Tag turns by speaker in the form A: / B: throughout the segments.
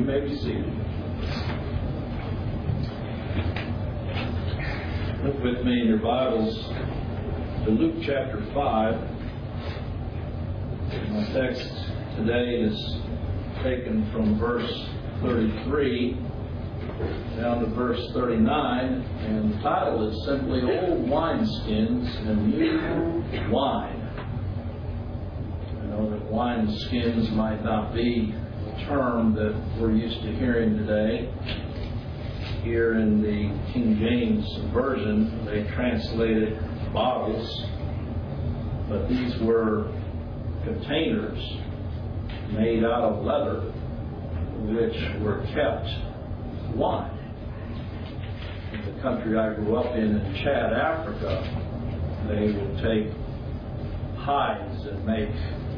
A: may be seated. Look with me in your Bibles to Luke chapter 5. My text today is taken from verse 33 down to verse 39, and the title is simply Old Wineskins and New Wine. I know that wineskins might not be a term that we're used to hearing today. Here in the King James Version, they translated bottles, but these were containers made out of leather which were kept wine. In the country I grew up in Chad, Africa, they would take hides and make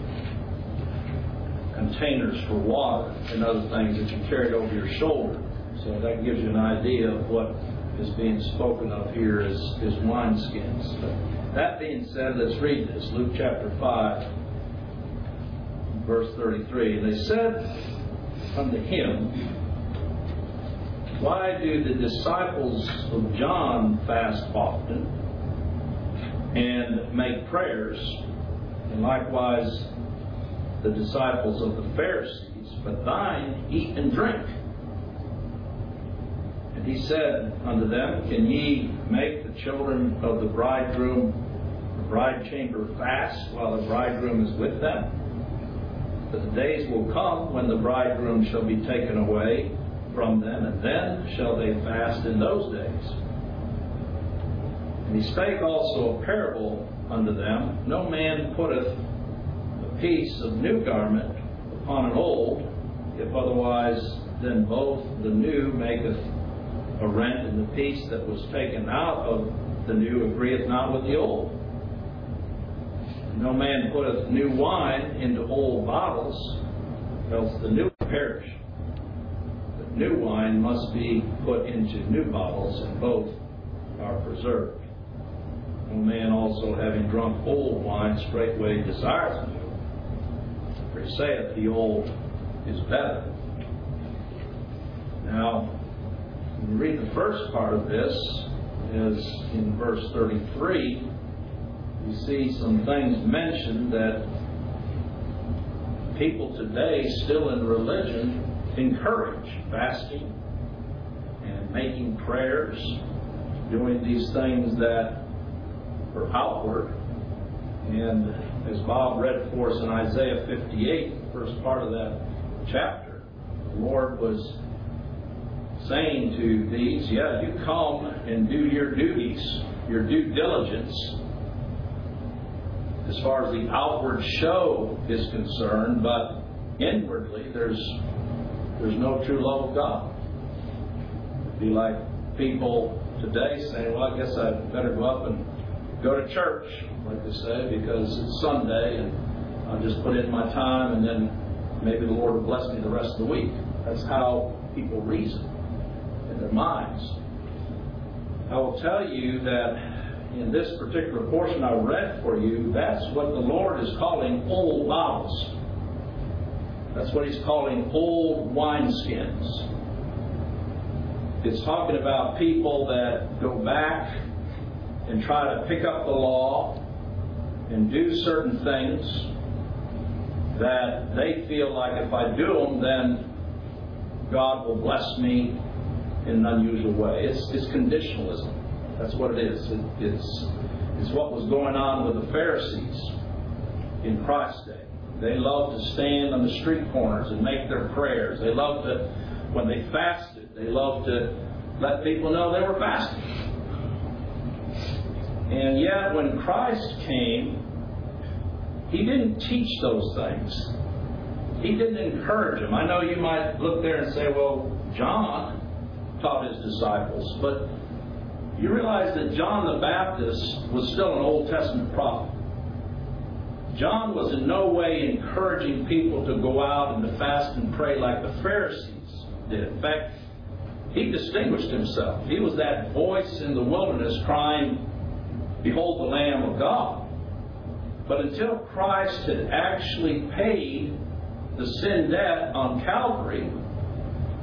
A: containers for water and other things that you carried over your shoulder. So that gives you an idea of what is being spoken of here as wineskins. But that being said, let's read this. Luke chapter 5, verse 33. And they said unto him, Why do the disciples of John fast often and make prayers, and likewise the disciples of the Pharisees, but thine eat and drink? And he said unto them, Can ye make the children of the bridegroom, the bride chamber fast, while the bridegroom is with them? But the days will come when the bridegroom shall be taken away from them, and then shall they fast in those days. And he spake also a parable unto them, No man putteth a piece of new garment upon an old, if otherwise then both the new maketh a rent, and the piece that was taken out of the new agreeth not with the old. No man putteth new wine into old bottles, else the new perish. But new wine must be put into new bottles, and both are preserved. No man also, having drunk old wine, straightway desires new. For he saith, The old is better. Now, when you read the first part of this, is in verse 33, you see some things mentioned that people today still in religion encourage fasting and making prayers, doing these things that are outward. And as Bob read for us in Isaiah 58, the first part of that chapter, the Lord was saying to these, you come and do your duties, your due diligence, as far as the outward show is concerned, but inwardly there's no true love of God. It'd be like people today saying, well, I guess I'd better go up and go to church, like they say, because it's Sunday and I'll just put in my time and then maybe the Lord will bless me the rest of the week. That's how people reason in their minds. I will tell you that in this particular portion I read for you, that's what the Lord is calling old bottles. That's what He's calling old wineskins. It's talking about people that go back and try to pick up the law and do certain things that they feel like if I do them, then God will bless me in an unusual way. It's conditionalism. That's what it is. It's what was going on with the Pharisees in Christ's day. They loved to stand on the street corners and make their prayers. They loved to, when they fasted, they loved to let people know they were fasting. And yet, when Christ came, He didn't teach those things. He didn't encourage them. I know you might look there and say, well, John taught his disciples, but you realize that John the Baptist was still an Old Testament prophet. John was in no way encouraging people to go out and to fast and pray like the Pharisees did. In fact, he distinguished himself. He was that voice in the wilderness crying, Behold the Lamb of God. But until Christ had actually paid the sin debt on Calvary,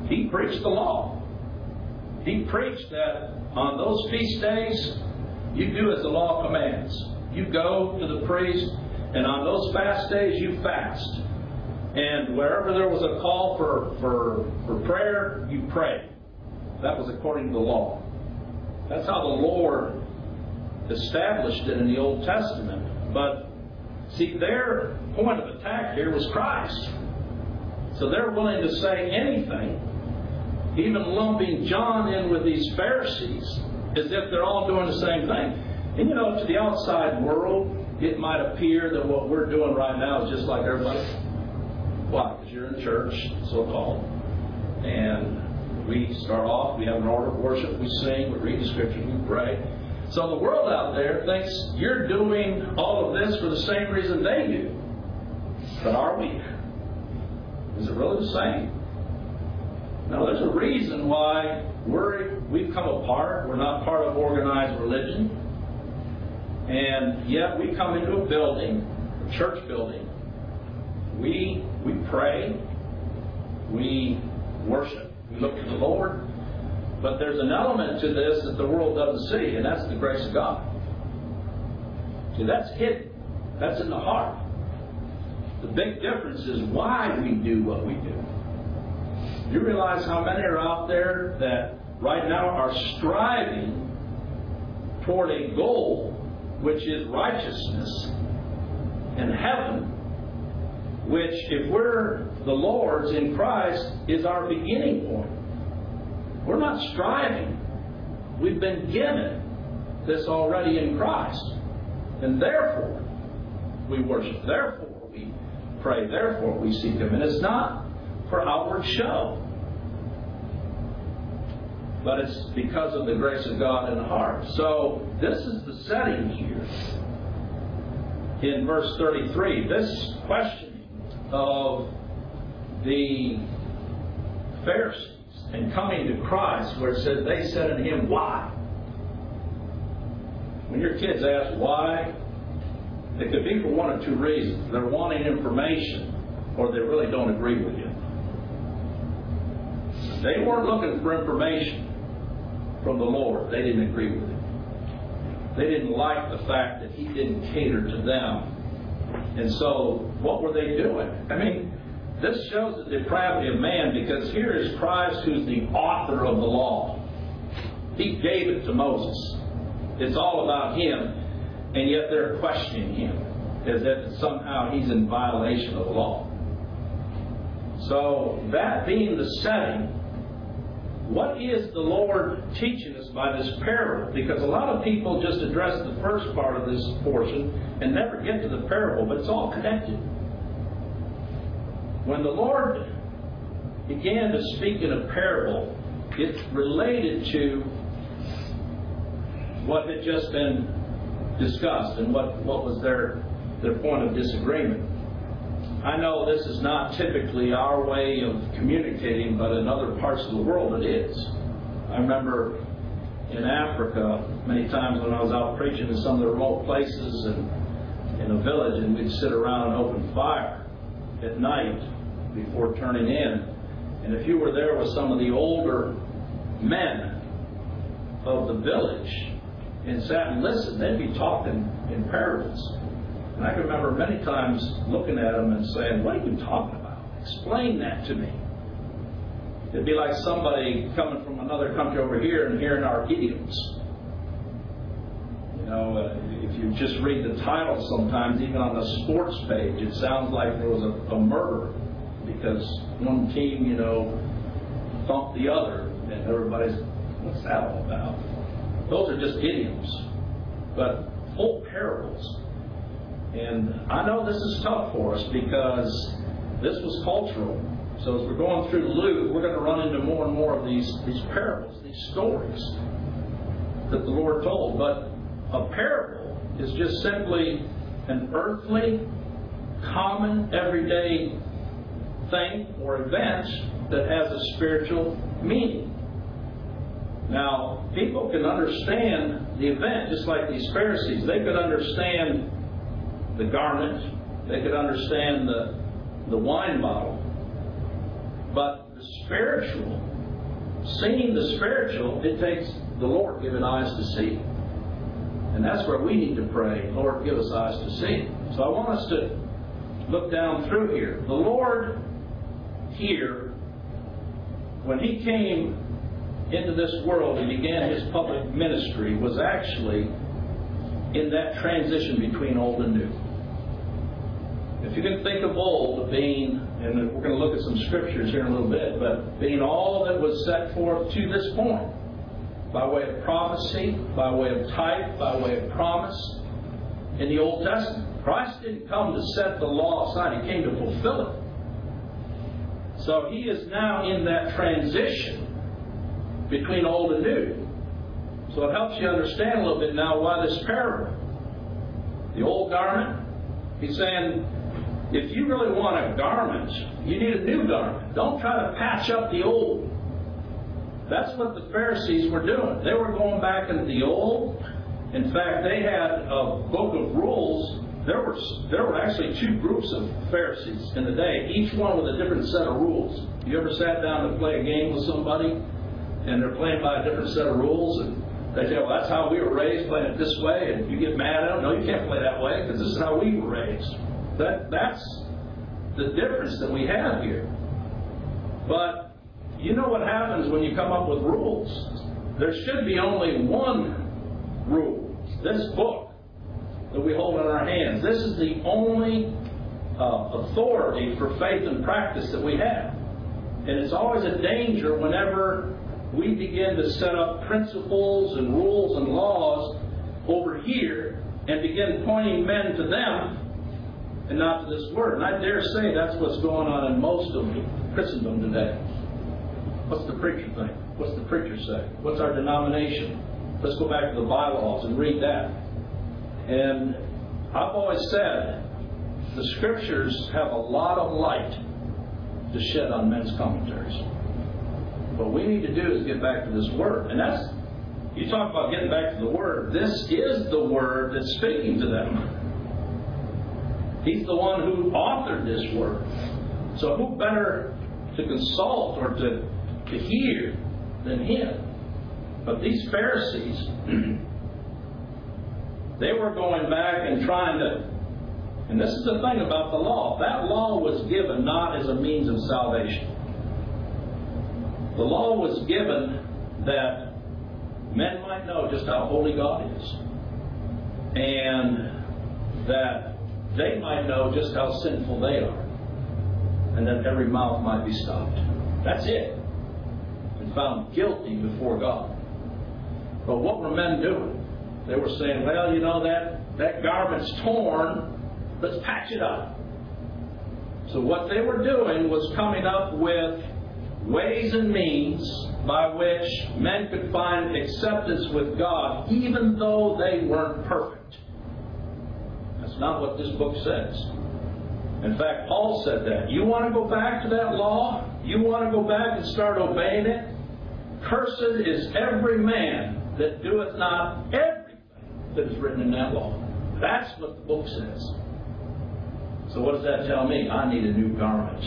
A: He preached the law. He preached that on those feast days, you do as the law commands. You go to the priest, and on those fast days, you fast. And wherever there was a call for prayer, you pray. That was according to the law. That's how the Lord established it in the Old Testament. But, see, their point of attack here was Christ. So they're willing to say anything, even lumping John in with these Pharisees, as if they're all doing the same thing. And, to the outside world, it might appear that what we're doing right now is just like everybody. Why? Because you're in church, so-called. And we start off, we have an order of worship, we sing, we read the Scriptures, we pray. So the world out there thinks you're doing all of this for the same reason they do. But are we? Is it really the same? No, there's a reason why we've come apart. We're not part of organized religion. And yet we come into a building, a church building. We pray. We worship. We look to the Lord. But there's an element to this that the world doesn't see, and that's the grace of God. See, that's hidden. That's in the heart. The big difference is why we do what we do. You realize how many are out there that right now are striving toward a goal which is righteousness and heaven, which, if we're the Lord's in Christ, is our beginning point. We're not striving. We've been given this already in Christ. And therefore, we worship. Therefore, we pray. Therefore, we seek Him. And it's not for outward show, but it's because of the grace of God in the heart. So, this is the setting here in verse 33. This questioning of the Pharisees and coming to Christ, where it says, they said unto Him, why? When your kids ask why, it could be for one of two reasons. They're wanting information, or they really don't agree with you. They weren't looking for information from the Lord. They didn't agree with Him. They didn't like the fact that He didn't cater to them. And so, what were they doing? I mean, this shows the depravity of man, because here is Christ, who's the author of the law. He gave it to Moses. It's all about Him, and yet they're questioning Him as if somehow He's in violation of the law. So, that being the setting, what is the Lord teaching us by this parable? Because a lot of people just address the first part of this portion and never get to the parable, but it's all connected. When the Lord began to speak in a parable, it's related to what had just been discussed and what was their point of disagreement. I know this is not typically our way of communicating, but in other parts of the world it is. I remember in Africa, many times when I was out preaching in some of the remote places and in a village, and we'd sit around an open fire at night before turning in. And if you were there with some of the older men of the village and sat and listened, they'd be talking in parables. And I can remember many times looking at them and saying, what are you talking about? Explain that to me. It'd be like somebody coming from another country over here and hearing our idioms. If you just read the title sometimes, even on the sports page, it sounds like there was a murder because one team, thumped the other. And everybody's, what's that all about? Those are just idioms. But full parables. And I know this is tough for us because this was cultural. So as we're going through Luke, we're going to run into more and more of these parables, these stories that the Lord told. But a parable is just simply an earthly, common, everyday thing or event that has a spiritual meaning. Now, people can understand the event just like these Pharisees. They could understand the garment. They could understand the wine bottle. But the spiritual, seeing the spiritual, it takes the Lord giving eyes to see. And that's where we need to pray, Lord, give us eyes to see. So I want us to look down through here. The Lord here, when He came into this world and began His public ministry, was actually in that transition between old and new. If you can think of old being, and we're going to look at some scriptures here in a little bit, but being all that was set forth to this point, by way of prophecy, by way of type, by way of promise, in the Old Testament. Christ didn't come to set the law aside, He came to fulfill it. So He is now in that transition between old and new. So it helps you understand a little bit now why this parable. The old garment, He's saying, if you really want a garment, you need a new garment. Don't try to patch up the old. That's what the Pharisees were doing. They were going back into the old. In fact, they had a book of rules. There were actually two groups of Pharisees in the day, each one with a different set of rules. You ever sat down to play a game with somebody, and they're playing by a different set of rules, and they say, well, that's how we were raised, playing it this way, and you get mad at them. No, you can't play that way, because this is how we were raised. That's the difference that we have here. But you know what happens when you come up with rules? There should be only one rule. This book that we hold in our hands. This is the only authority for faith and practice that we have. And it's always a danger whenever we begin to set up principles and rules and laws over here and begin pointing men to them and not to this Word. And I dare say that's what's going on in most of Christendom today. What's the preacher think? What's the preacher say? What's our denomination? Let's go back to the bylaws and read that. And I've always said the Scriptures have a lot of light to shed on men's commentaries. What we need to do is get back to this Word. And that's, you talk about getting back to the Word. This is the Word that's speaking to them. He's the one who authored this Word. So who better to consult or to hear than Him? But these Pharisees, they were going back and trying to, and this is the thing about the law. That law was given not as a means of salvation. The law was given that men might know just how holy God is. And that they might know just how sinful they are. And that every mouth might be stopped. That's it. And found guilty before God. But what were men doing? They were saying, well, you know, that garment's torn. Let's patch it up. So what they were doing was coming up with ways and means by which men could find acceptance with God, even though they weren't perfect. That's not what this book says. In fact, Paul said that. You want to go back to that law? You want to go back and start obeying it? Cursed is every man that doeth not everything that is written in that law. That's what the book says. So what does that tell me? I need a new garment.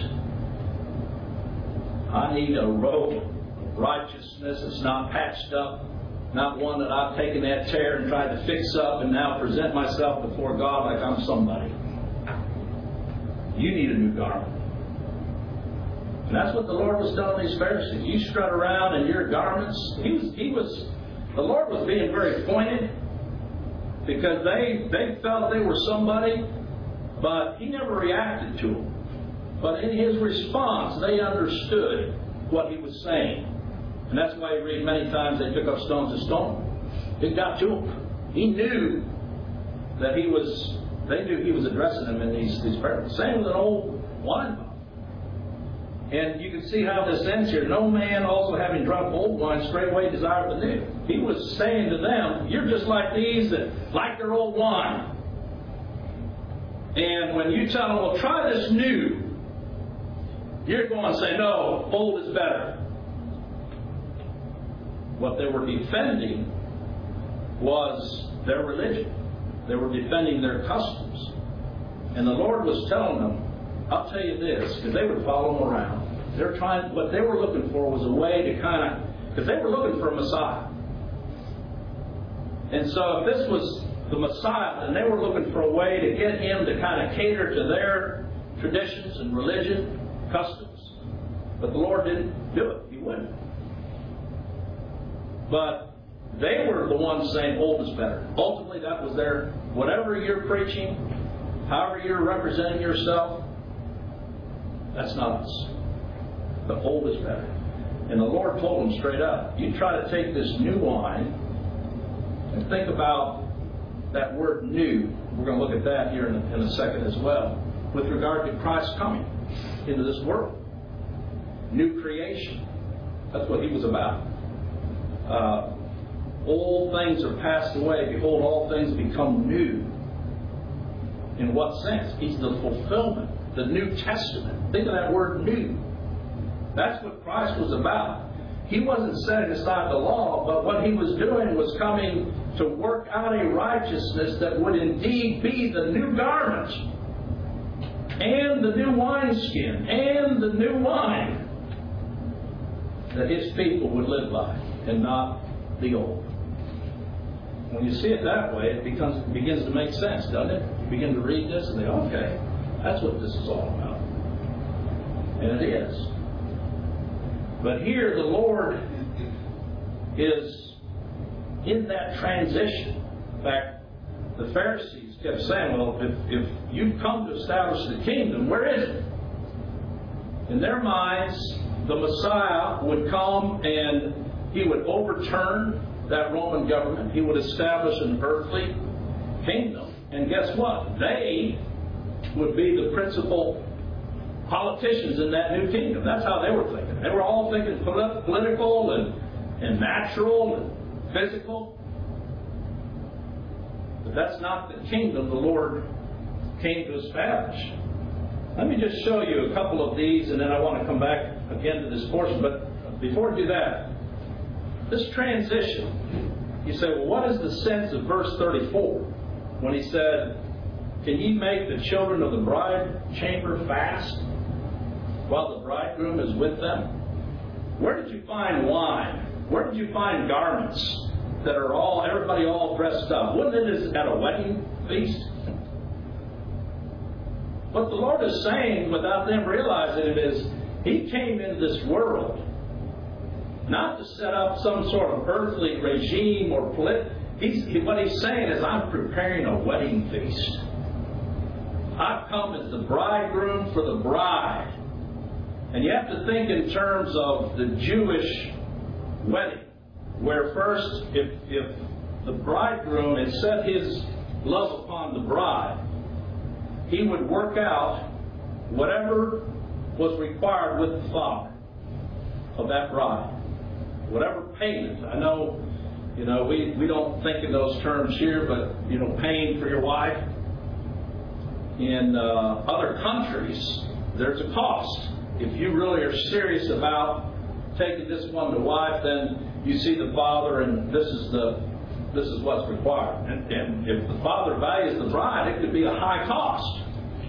A: I need a robe of righteousness that's not patched up, not one that I've taken that tear and tried to fix up and now present myself before God like I'm somebody. You need a new garment. And that's what the Lord was telling these Pharisees. You strut around in your garments. The Lord was being very pointed because they felt they were somebody, but He never reacted to them. But in His response, they understood what He was saying. And that's why you read many times they took up stones to stone Him. It got to Him. He knew that they knew He was addressing them in these parables. Same with an old wine bottle. And you can see how this ends here. No man also having drunk old wine straightway desireth the new. He was saying to them, you're just like these that like their old wine. And when you tell them, well, try this new, you're going to say, no, old is better. What they were defending was their religion. They were defending their customs. And the Lord was telling them, I'll tell you this, because they would follow Him around. What they were looking for was a way to because they were looking for a Messiah. And so if this was the Messiah, then they were looking for a way to get him to kind of cater to their traditions and religion, customs. But the Lord didn't do it. He wouldn't. But they were the ones saying old is better. Ultimately, that was their, whatever you're preaching, however you're representing yourself, that's not us. The old is better. And the Lord told them straight up, you try to take this new wine and think about that word new. We're going to look at that here in a second as well, with regard to Christ coming into this world. New creation. That's what he was about. Old things are passed away. Behold, all things become new. In what sense? He's the fulfillment. The New Testament. Think of that word new. That's what Christ was about. He wasn't setting aside the law, but what he was doing was coming to work out a righteousness that would indeed be the new garment, and the new wineskin, and the new wine that his people would live by, and not the old. When you see it that way, it begins to make sense, doesn't it? You begin to read this and think, okay, that's what this is all about. And it is. But here the Lord is in that transition. In fact, the Pharisees kept saying, well, if you've come to establish the kingdom, where is it? In their minds, the Messiah would come and he would overturn that Roman government. He would establish an earthly kingdom. And guess what? They would be the principal politicians in that new kingdom. That's how they were thinking. They were all thinking political and natural and physical. But that's not the kingdom the Lord came to establish. Let me just show you a couple of these, and then I want to come back again to this portion. But before I do that, this transition, you say, well, what is the sense of verse 34 when he said, can ye make the children of the bride chamber fast while the bridegroom is with them? Where did you find wine? Where did you find garments that are everybody all dressed up? Wasn't it at a wedding feast? What the Lord is saying without them realizing it is, he came into this world not to set up some sort of earthly regime or what he's saying is, I'm preparing a wedding feast. I've come as the bridegroom for the bride. And you have to think in terms of the Jewish wedding, where first, if the bridegroom had set his love upon the bride, he would work out whatever was required with the father of that bride. Whatever payment. I know, we don't think in those terms here, but, paying for your wife. In other countries, there's a cost. If you really are serious about taking this one to wife, then you see the father, and this is what's required. And if the father values the bride, it could be a high cost,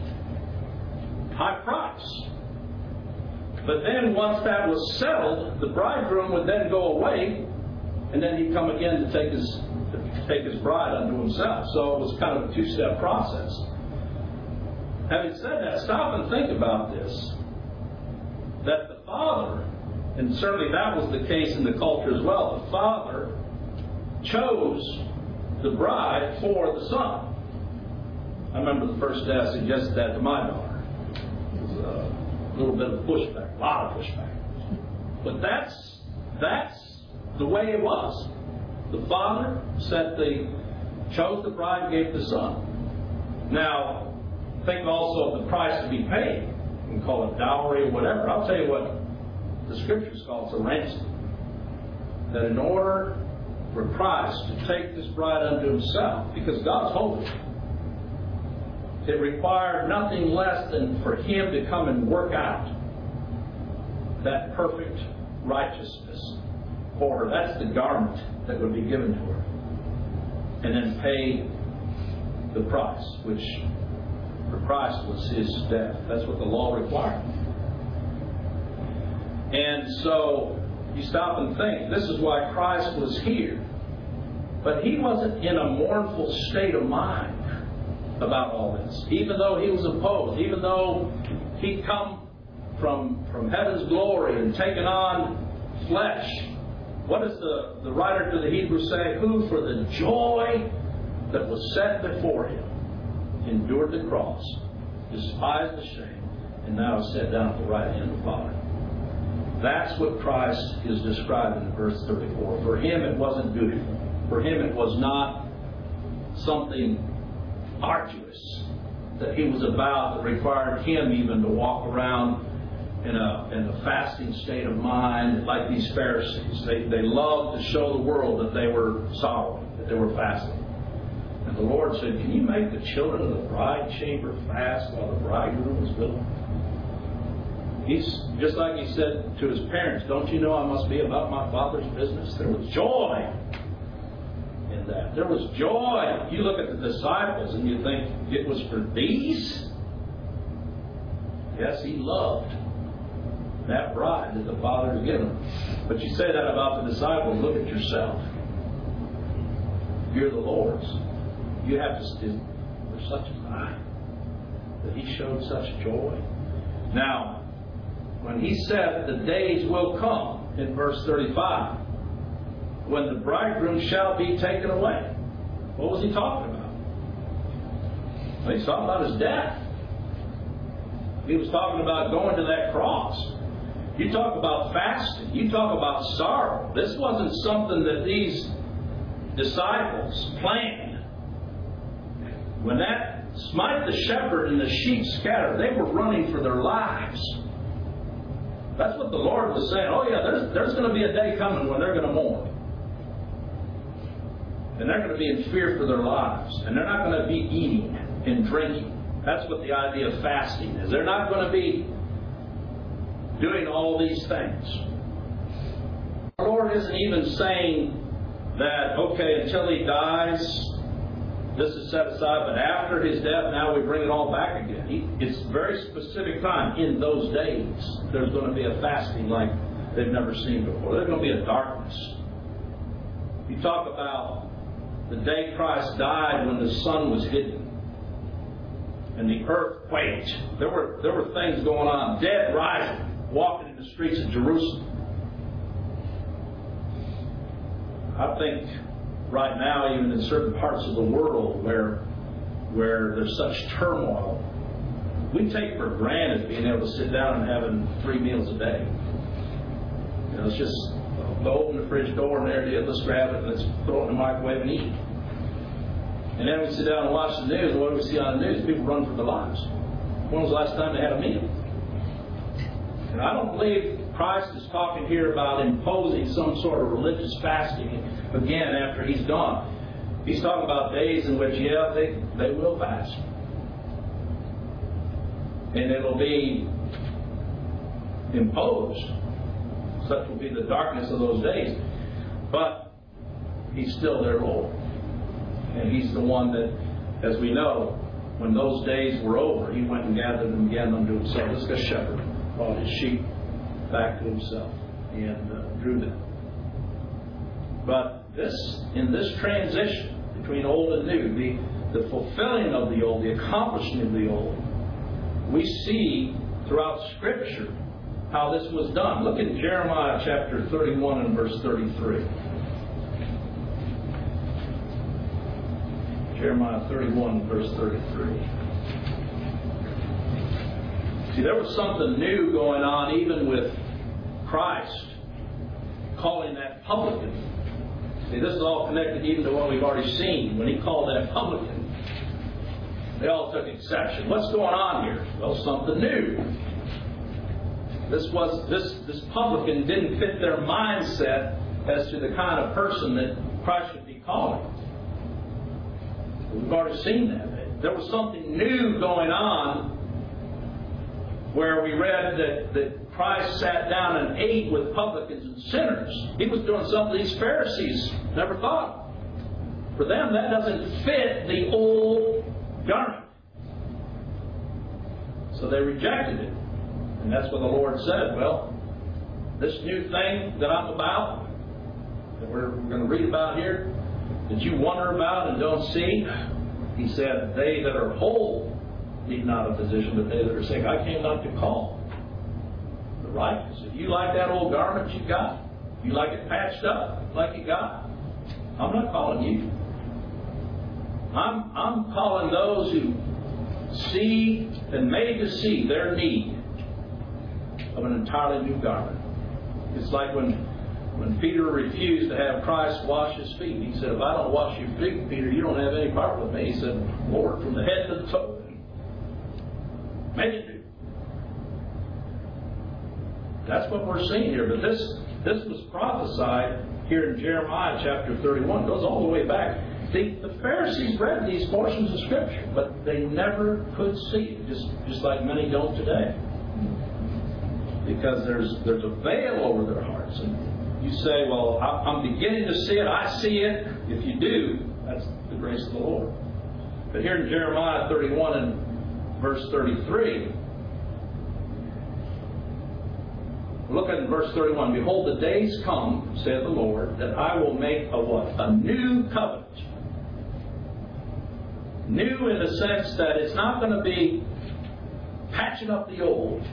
A: high price. But then once that was settled, the bridegroom would then go away, and then he'd come again to take his bride unto himself. So it was kind of a two-step process. Having said that, stop and think about this. That the father, and certainly that was the case in the culture as well, the father chose the bride for the son. I remember the first day I suggested that to my daughter. It was a little bit of pushback, a lot of pushback. But that's the way it was. The father chose the bride and gave the son. Now, think also of the price to be paid. You can call it dowry or whatever. I'll tell you what the Scriptures call it, a ransom. That in order for Christ to take this bride unto himself, because God's holy, it required nothing less than for him to come and work out that perfect righteousness for her. That's the garment that would be given to her. And then pay the price, which for Christ was his death. That's what the law required. And so you stop and think, this is why Christ was here. But He wasn't in a mournful state of mind about all this. Even though He was opposed, even though He'd come from heaven's glory and taken on flesh. What does the writer to the Hebrews say? Who, for the joy that was set before Him, endured the cross, despised the shame, and now is set down at the right hand of the Father. That's what Christ is describing in verse 34. For Him it wasn't dutiful. For Him it was not something arduous that He was about that required Him even to walk around in a fasting state of mind like these Pharisees. They loved to show the world that they were sorrowing, that they were fasting. And the Lord said, can you make the children of the bride chamber fast while the bridegroom is with them? He's just like He said to His parents, don't you know I must be about my Father's business? There was joy in that. There was joy. You look at the disciples and you think it was for these? Yes, He loved that bride that the Father has given him. But you say that about the disciples, look at yourself. You're the Lord's. You have to still for such a time that He showed such joy. Now, when He said the days will come in verse 35, when the bridegroom shall be taken away, what was He talking about? Well, He's talking about His death. He was talking about going to that cross. You talk about fasting. You talk about sorrow. This wasn't something that these disciples planned. When that smite the shepherd and the sheep scattered, they were running for their lives. That's what the Lord was saying. Oh yeah, there's going to be a day coming when they're going to mourn. And they're going to be in fear for their lives. And they're not going to be eating and drinking. That's what the idea of fasting is. They're not going to be doing all these things. Our Lord isn't even saying that, okay, until He dies, this is set aside, but after His death, now we bring it all back again. It's a very specific time. In those days, there's going to be a fasting like they've never seen before. There's going to be a darkness. You talk about the day Christ died when the sun was hidden and the earth quaked. There were things going on. Dead rising, walking in the streets of Jerusalem. I think right now, even in certain parts of the world where there's such turmoil, we take for granted being able to sit down and having 3 meals a day. You know, it's just go open the fridge door and there it is, let's grab it and let's throw it in the microwave and eat. And then we sit down and watch the news, and what do we see on the news? People run for their lives. When was the last time they had a meal? And I don't believe Christ is talking here about imposing some sort of religious fasting again after He's gone. He's talking about days in which, yeah, they will fast. And it will be imposed. Such will be the darkness of those days. But He's still their Lord. And He's the one that, as we know, when those days were over, He went and gathered them again unto Himself. This is a shepherd, brought His sheep back to Himself and drew them. But in this transition between old and new, the fulfilling of the old, the accomplishing of the old, we see throughout Scripture how this was done. Look at Jeremiah chapter 31 and verse 33. Jeremiah 31, verse 33. See, there was something new going on even with Christ calling that publican. See, this is all connected even to what we've already seen. When He called that publican, they all took exception. What's going on here? Well, something new. This publican didn't fit their mindset as to the kind of person that Christ should be calling. We've already seen that. There was something new going on where we read that Christ sat down and ate with publicans and sinners. He was doing something these Pharisees never thought. For them, that doesn't fit the old garment. So they rejected it. And that's what the Lord said. Well, this new thing that I'm about, that we're going to read about here, that you wonder about and don't see? He said, they that are whole need not a physician, but they that are sick. I came not to call the righteous. If you like that old garment you got, you like it patched up like you got, I'm not calling you. I'm calling those who see and made to see their need of an entirely new garment. It's like when Peter refused to have Christ wash his feet. He said, if I don't wash your feet, Peter, you don't have any part with me. He said, Lord, from the head to the toe, make it new. That's what we're seeing here. But this was prophesied here in Jeremiah chapter 31. It goes all the way back. The Pharisees read these portions of Scripture, but they never could see it, just like many don't today. Because there's a veil over their hearts. And you say, well, I'm beginning to see it. I see it. If you do, that's the grace of the Lord. But here in Jeremiah 31 and verse 33, look at verse 31. Behold, the days come, saith the Lord, that I will make a what? A new covenant. New in the sense that it's not going to be patching up the old,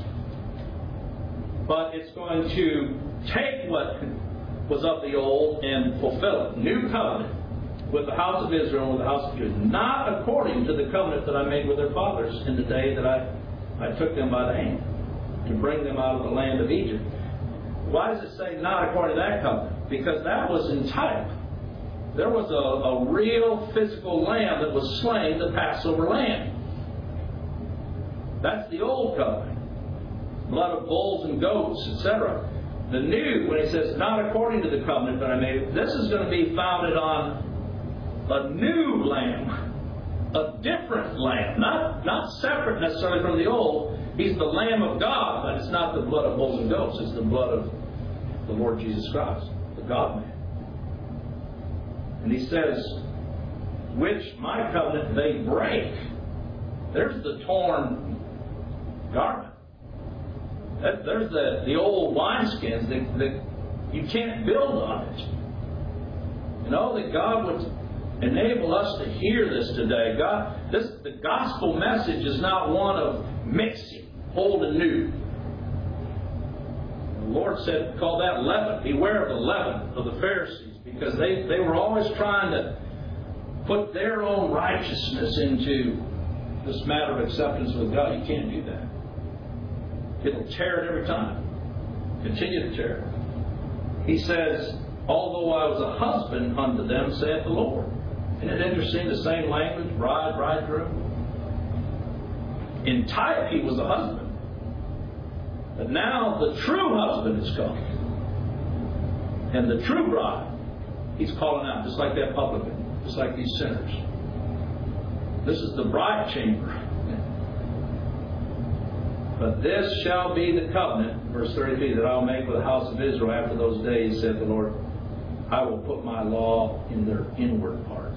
A: but it's going to take what was of the old and fulfill it. New covenant with the house of Israel and with the house of Judah. Not according to the covenant that I made with their fathers in the day that I took them by the hand to bring them out of the land of Egypt. Why does it say not according to that covenant? Because that was in type. There was a real physical lamb that was slain, the Passover lamb. That's the old covenant. Blood of bulls and goats, etc. The new, when he says not according to the covenant that I made, this is going to be founded on a new lamb. A different lamb. Not separate necessarily from the old. He's the Lamb of God, but it's not the blood of bulls and goats. It's the blood of the Lord Jesus Christ, the God-man. And he says, which my covenant they break. There's the torn garment. There's the old wineskins that you can't build on it. You know, that God would enable us to hear this today. The gospel message is not one of mixing old and new. The Lord said, call that leaven. Beware of the leaven of the Pharisees. Because they were always trying to put their own righteousness into this matter of acceptance with God. You can't do that. It'll tear it every time. Continue to tear it. He says, although I was a husband unto them, saith the Lord. Isn't it interesting? The same language, bride, bridegroom. In type, he was a husband. But now the true husband is come. And the true bride, he's calling out, just like that publican, just like these sinners. This is the bride chamber. But this shall be the covenant, verse 33, that I'll make with the house of Israel after those days, saith the Lord. I will put my law in their inward parts.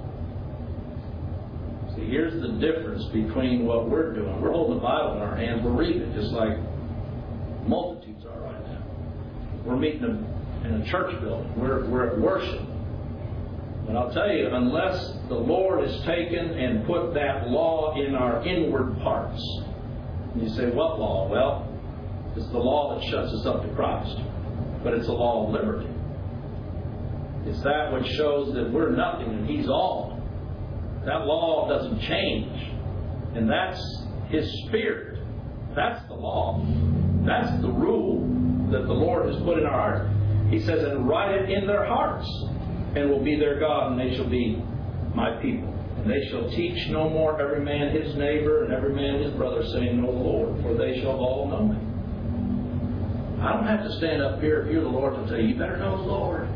A: See, here's the difference between what we're doing. We're holding the Bible in our hands. We're reading it just like multitudes are right now. We're meeting in a church building. We're at worship. But I'll tell you, unless the Lord has taken and put that law in our inward parts. And you say, what law? Well, it's the law that shuts us up to Christ. But it's a law of liberty. It's that which shows that we're nothing and He's all. That law doesn't change. And that's His Spirit. That's the law. That's the rule that the Lord has put in our hearts. He says, and write it in their hearts, and will be their God, and they shall be my people. And they shall teach no more every man his neighbor, and every man his brother, saying, Know the Lord, for they shall all know me. I don't have to stand up here if you're the Lord and say, you better know the Lord.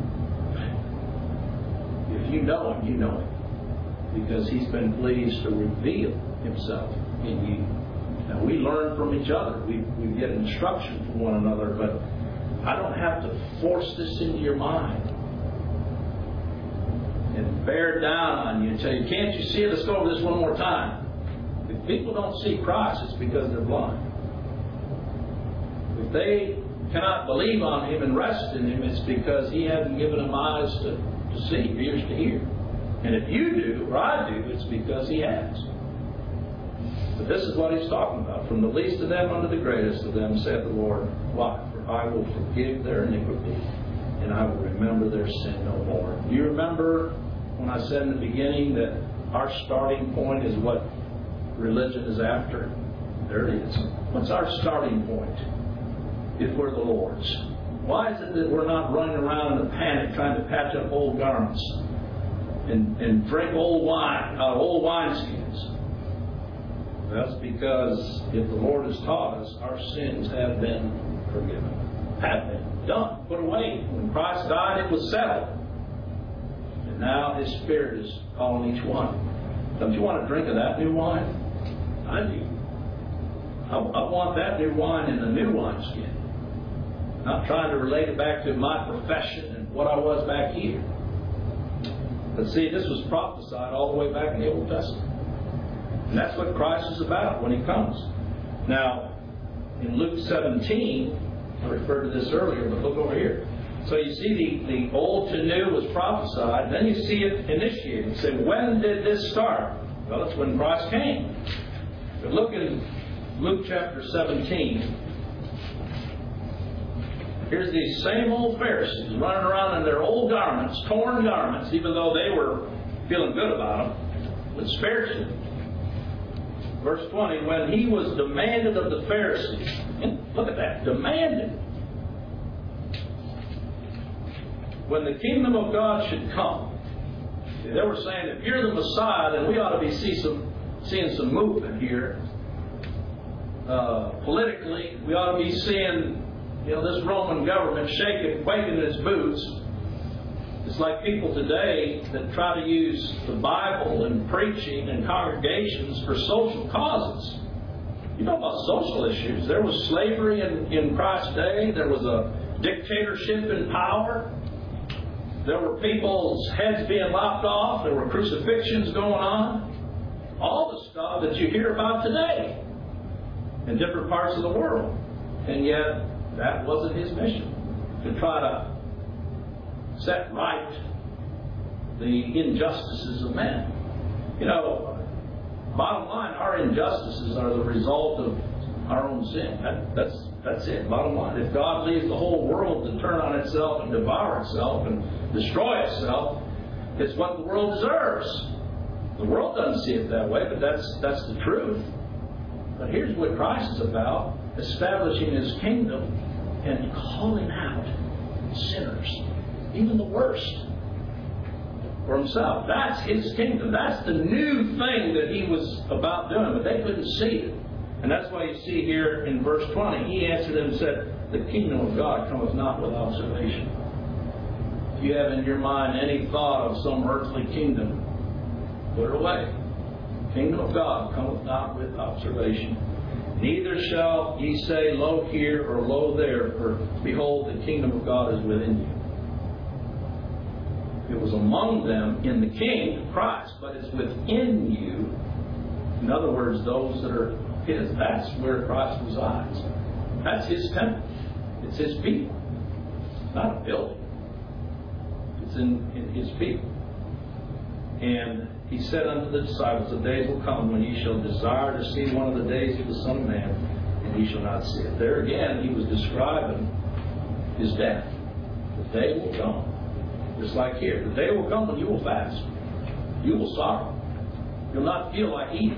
A: If you know Him, you know Him. Because He's been pleased to reveal Himself in you. And we learn from each other. We get instruction from one another, but I don't have to force this into your mind and bear down on you and tell you, can't you see it? Let's go over this one more time. If people don't see Christ, it's because they're blind. If they cannot believe on Him and rest in Him, it's because He hasn't given them eyes to see, ears to hear. And if you do, or I do, it's because He has. But this is what He's talking about. From the least of them unto the greatest of them, saith the Lord. Why? For I will forgive their iniquity, and I will remember their sin no more. Do you remember when I said in the beginning that our starting point is what religion is after? There it is. What's our starting point if we're the Lord's? Why is it that we're not running around in a panic trying to patch up old garments and drink old wine out of old wineskins? That's because if the Lord has taught us, our sins have been forgiven. Have been done. Put away. When Christ died, it was settled. And now His Spirit is calling each one. Don't you want to drink of that new wine? I do. I want that new wine in the new wineskin. Not trying to relate it back to my profession and what I was back here. But see, this was prophesied all the way back in the Old Testament. And that's what Christ is about when He comes. Now, in Luke 17, I referred to this earlier, but look over here. So you see the old to new was prophesied, then you see it initiated. You say, when did this start? Well, it's when Christ came. But look in Luke chapter 17. Here's these same old Pharisees running around in their old garments, torn garments, even though they were feeling good about them, but spiritually. Verse 20, when He was demanded of the Pharisees, look at that, demanded. When the kingdom of God should come. They were saying, if you're the Messiah, then we ought to be seeing some movement here. Politically, we ought to be seeing, this Roman government shaking, quaking in its boots. It's like people today that try to use the Bible and preaching and congregations for social causes. You know about social issues. There was slavery in Christ's day. There was a dictatorship in power. There were people's heads being lopped off. There were crucifixions going on. All the stuff that you hear about today in different parts of the world. And yet, that wasn't His mission. To try to set right the injustices of men. Bottom line, our injustices are the result of our own sin. That's it, bottom line. If God leaves the whole world to turn on itself and devour itself and destroy itself, it's what the world deserves. The world doesn't see it that way, but that's the truth. But here's what Christ is about, establishing His kingdom and calling out sinners, even the worst, for Himself. That's His kingdom. That's the new thing that He was about doing, but they couldn't see it. And that's why you see here in verse 20, He answered them and said, the kingdom of God cometh not with observation. If you have in your mind any thought of some earthly kingdom, put it away. The kingdom of God cometh not with observation. Neither shall ye say, lo here or lo there, for behold, the kingdom of God is within you. It was among them in the King, Christ, but it's within you. In other words, those that are His. That's where Christ resides. That's His temple. It's His people. It's not a building. It's in His people. And He said unto the disciples, the days will come when ye shall desire to see one of the days of the Son of Man, and ye shall not see it. There again, He was describing His death. The day will come. Just like here. The day will come when you will fast. You will sorrow. You'll not feel like eating.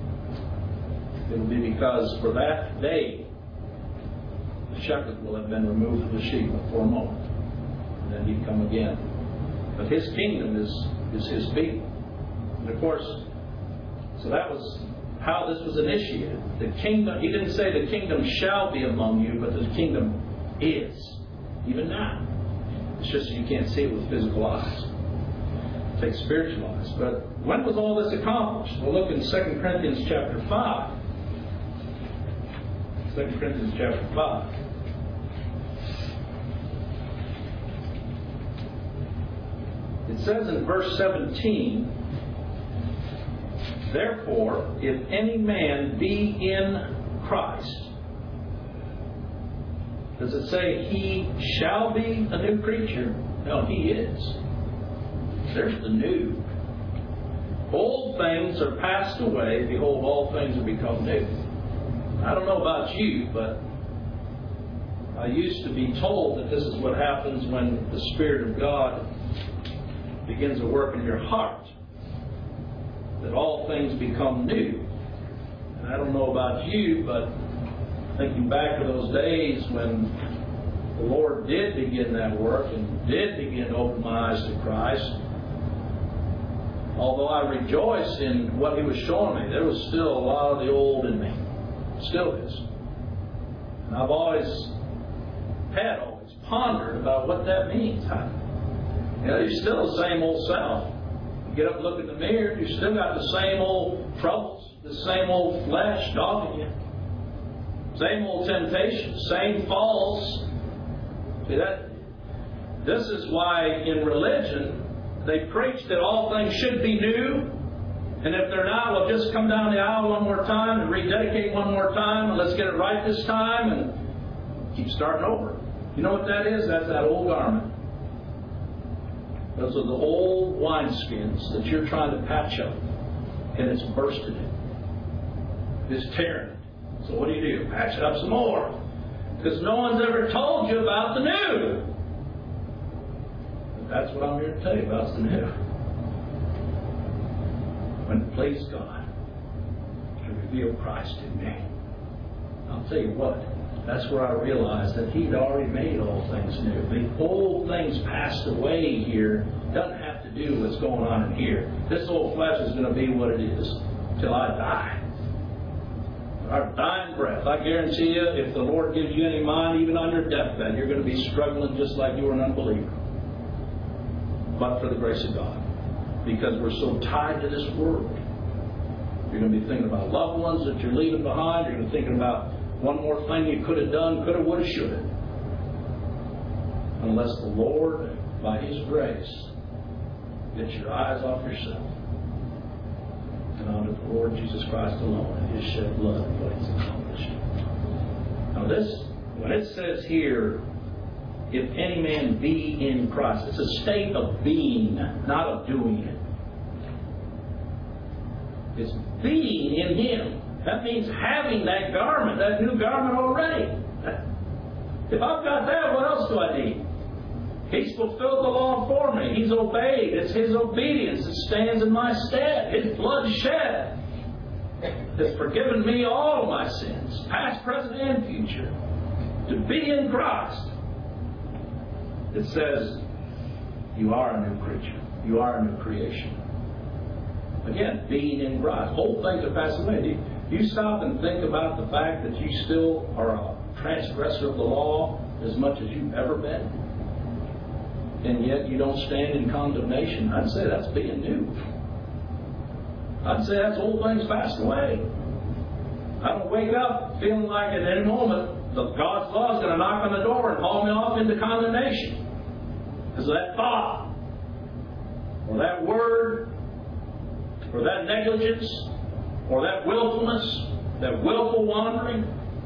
A: It will be because for that day, the shepherd will have been removed from the sheep for a moment. And then He'd come again. But His kingdom is His people. And of course, so that was how this was initiated. The kingdom, He didn't say the kingdom shall be among you, but the kingdom is. Even now. It's just you can't see it with physical eyes. It takes spiritual eyes. But when was all this accomplished? We'll look in 2 Corinthians chapter 5. 2 Corinthians chapter 5. It says in verse 17, therefore, if any man be in Christ, Does it say he shall be a new creature? No, he is. There's the new. Old things are passed away. Behold, all things are become new. I don't know about you, but I used to be told that this is what happens when the Spirit of God begins to work in your heart. That all things become new. And I don't know about you, but thinking back to those days when the Lord did begin that work and did begin to open my eyes to Christ, although I rejoiced in what He was showing me, there was still a lot of the old in me. Still is. And I've always pondered about what that means. You're still the same old self. You get up and look in the mirror, you still got the same old troubles, the same old flesh dogging you. Same old temptations, same falls. See that? This is why in religion they preach that all things should be new. And if they're not, we'll just come down the aisle one more time and rededicate one more time and let's get it right this time and keep starting over. You know what that is? That's that old garment. Those are the old wineskins that you're trying to patch up. And it's bursted it. It's tearing it. So what do? Patch it up some more. Because no one's ever told you about the new. But that's what I'm here to tell you about, the new. When it pleased God to reveal Christ in me. I'll tell you what. That's where I realized that He'd already made all things new. The old things passed away here. Doesn't have to do with what's going on in here. This old flesh is going to be what it is till I die. Our dying breath. I guarantee you, if the Lord gives you any mind, even on your deathbed, you're going to be struggling just like you were an unbeliever. But for the grace of God. Because we're so tied to this world. You're going to be thinking about loved ones that you're leaving behind. You're going to be thinking about one more thing you could have done, could have, would have, should have. Unless the Lord, by His grace, gets your eyes off yourself and onto the Lord Jesus Christ alone and His shed blood and what He's accomplished. Now this, when it says here, if any man be in Christ, it's a state of being, not of doing it. It's being in Him. That means having that garment, that new garment already. If I've got that, what else do I need? He's fulfilled the law for me. He's obeyed. It's His obedience that stands in my stead. His blood shed has forgiven me all of my sins, past, present, and future. To be in Christ, it says, you are a new creature. You are a new creation. Again, being in Christ. Old things are passed away. You stop and think about the fact that you still are a transgressor of the law as much as you've ever been, and yet you don't stand in condemnation. I'd say that's being new. I'd say that's old things passed away. I don't wake up feeling like at any moment God's law is going to knock on the door and haul me off into condemnation because of that thought or that word or that negligence or that willfulness, that willful wandering.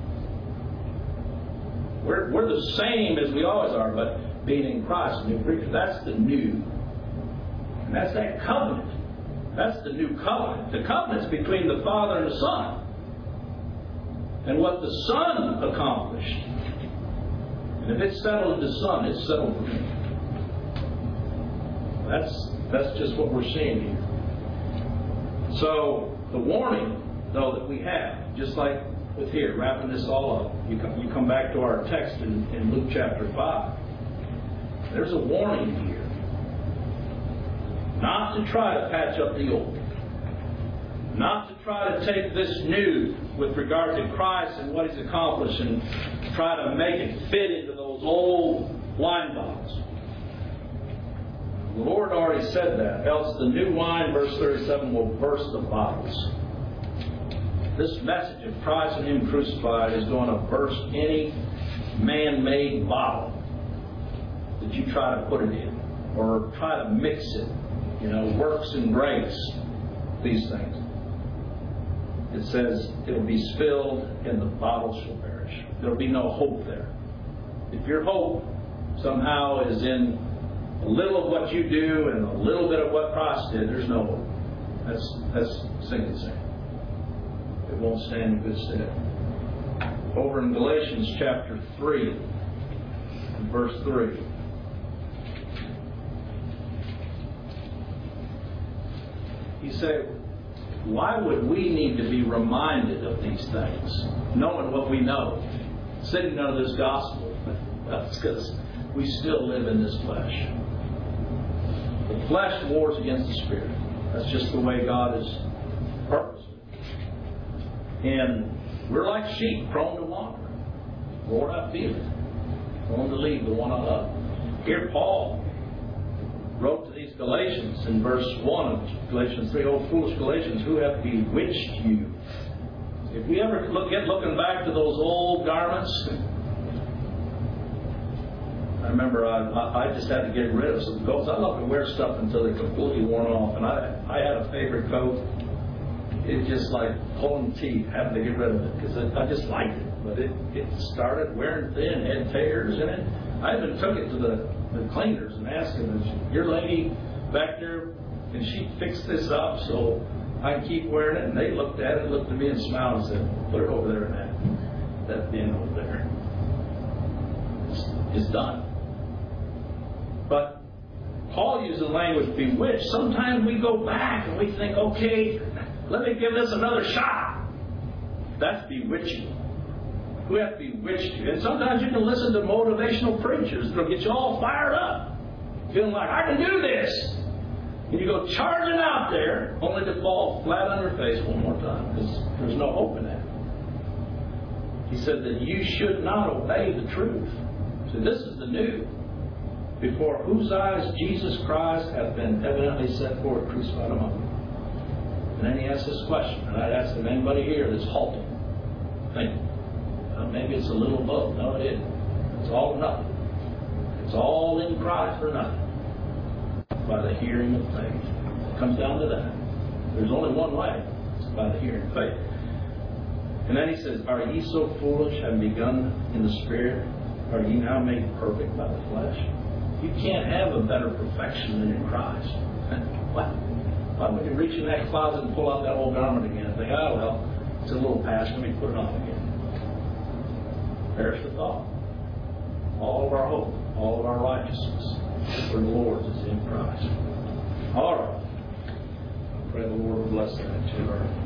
A: We're the same as we always are, but being in Christ, a new creature, that's the new. And that's that covenant. That's the new covenant. The covenant's between the Father and the Son. And what the Son accomplished. And if it's settled in the Son, it's settled for me. That's just what we're seeing here. So, the warning, though, that we have, just like with here, wrapping this all up, you come back to our text in Luke chapter 5. There's a warning here. Not to try to patch up the old. Not to try to take this new with regard to Christ and what He's accomplished and try to make it fit into those old wine bottles. The Lord already said that. Else the new wine, verse 37, will burst the bottles. This message of Christ and Him crucified is going to burst any man-made bottle that you try to put it in or try to mix it. Works and grace, these things. It says it will be spilled and the bottle shall perish. There will be no hope there. If your hope somehow is in a little of what you do and a little bit of what Christ did, there's no hope. That's sinking sand. It won't stand in good stead. Over in Galatians chapter 3, verse 3. He said, why would we need to be reminded of these things, knowing what we know, sitting under this gospel? That's because we still live in this flesh. The flesh wars against the Spirit. That's just the way God is purposed. And we're like sheep prone to wander. Lord, I feel it. Prone to leave the one I love. Here Paul wrote to these Galatians in verse 1 of Galatians 3, "O foolish Galatians, who have bewitched you?" If we ever get looking back to those old garments, I remember I just had to get rid of some coats. I love to wear stuff until they're completely worn off. And I had a favorite coat. It's just like pulling teeth, having to get rid of it, because I just liked it. But it started wearing thin, had tears in it. I even took it to the cleaners and asked them, "Is your lady back there, can she fix this up so I can keep wearing it?" And they looked at it, looked at me and smiled and said, "Put it over there in that bin over there. It's done." But Paul used the language bewitched. Sometimes we go back and we think, okay, let me give this another shot. That's bewitching. Who have bewitched you? And sometimes you can listen to motivational preachers that'll get you all fired up, feeling like, I can do this. And you go charging out there, only to fall flat on your face one more time, because there's no hope in that. He said that you should not obey the truth. So this is the new. Before whose eyes Jesus Christ hath been evidently set forth crucified among them. And then he asks this question, and I'd ask if anybody here that's halting, think, maybe it's a little above. No, it isn't. It's all or nothing. It's all in Christ or nothing. By the hearing of faith. It comes down to that. There's only one way. It's by the hearing of faith. And then he says, "Are ye so foolish, having begun in the Spirit? Are ye now made perfect by the flesh?" You can't have a better perfection than in Christ. Why would you reach in that closet and pull out that old garment again and think, oh, well, it's a little past, let me put it on again? Perish the thought. All of our hope, all of our righteousness for the Lord is in Christ. All right. I pray the Lord will bless that to our